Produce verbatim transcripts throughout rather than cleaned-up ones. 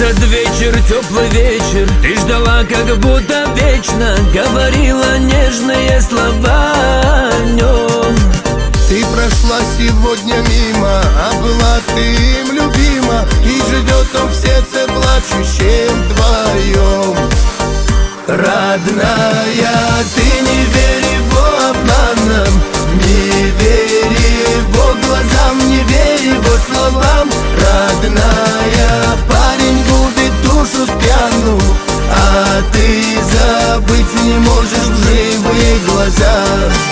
Этот вечер, теплый вечер, ты ждала как будто вечно, говорила нежные слова о нем. Ты прошла сегодня мимо, а была ты им любима, и живет он в сердце плачущем твоем. Родная, ты не верь его обманам, не верь его глазам, не верь его словам. Родная, парень губит душу спьяну, а ты забыть не можешь лживые глаза.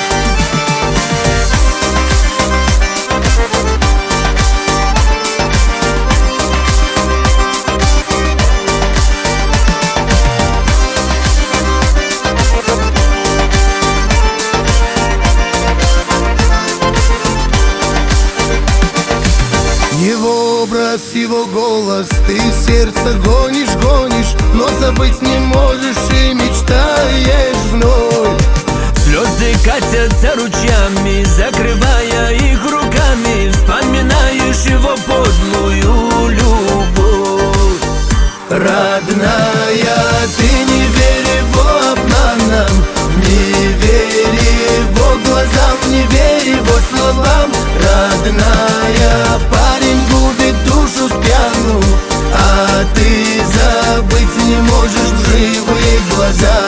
Его образ, его голос, ты сердце гонишь, гонишь, но забыть не можешь и мечтаешь вновь. Слезы катятся ручьями, закрывая их руками, вспоминаешь его подлую любовь. Родная, ты не верь его обманам, не верь его глазам, не верь его словам. Родная, парень губит душу спьяну, а ты забыть не можешь лживые глаза.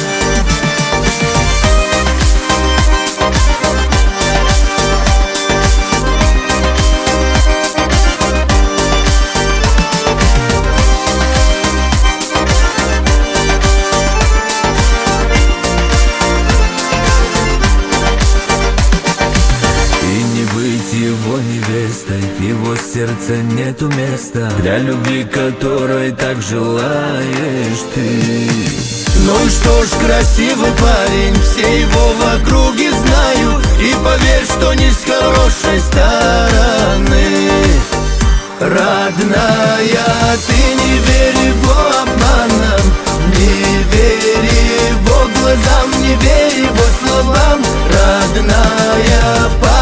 Его невестой, в его сердце нету места для любви, которой так желаешь ты. Ну и что ж, красивый парень, все его в округе знают, и поверь, что не с хорошей стороны. Родная, ты не верь его обманам, не верь его глазам, не верь его словам. Родная,